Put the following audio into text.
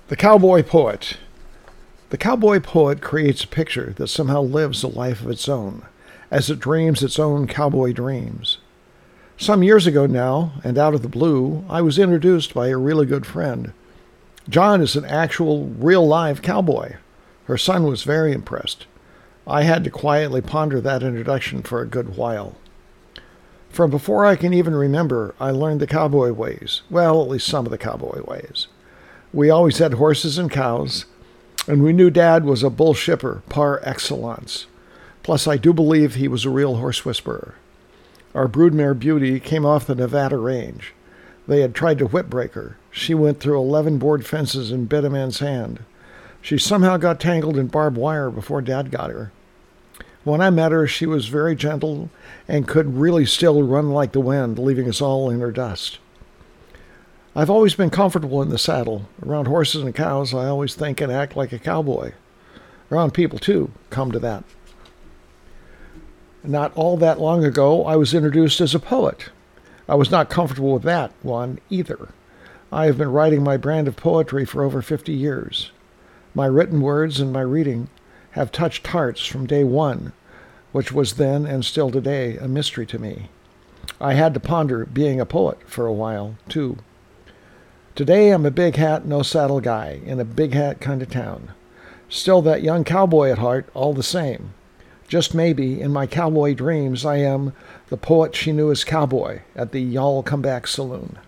The Cowboy Poet. The cowboy poet creates a picture that somehow lives a life of its own, as it dreams its own cowboy dreams. Some years ago now, and out of the blue, I was introduced by a really good friend. John is an actual, real-live cowboy. Her son was very impressed. I had to quietly ponder that introduction for a good while. From before I can even remember, I learned the cowboy ways. Well, at least some of the cowboy ways. We always had horses and cows, and we knew Dad was a bull shipper par excellence. Plus, I do believe he was a real horse whisperer. Our broodmare Beauty came off the Nevada range. They had tried to whip break her. She went through 11 board fences and bit a man's hand. She somehow got tangled in barbed wire before Dad got her. When I met her, she was very gentle and could really still run like the wind, leaving us all in her dust. I've always been comfortable in the saddle. Around horses and cows, I always think and act like a cowboy. Around people, too, come to that. Not all that long ago, I was introduced as a poet. I was not comfortable with that one either. I have been writing my brand of poetry for over 50 years. My written words and my reading have touched hearts from day one, which was then and still today a mystery to me. I had to ponder being a poet for a while, too. Today I'm a big hat, no saddle guy in a big hat kind of town. Still that young cowboy at heart, all the same. Just maybe, in my cowboy dreams, I am the poet she knew as Cowboy at the Y'all Come Back Saloon.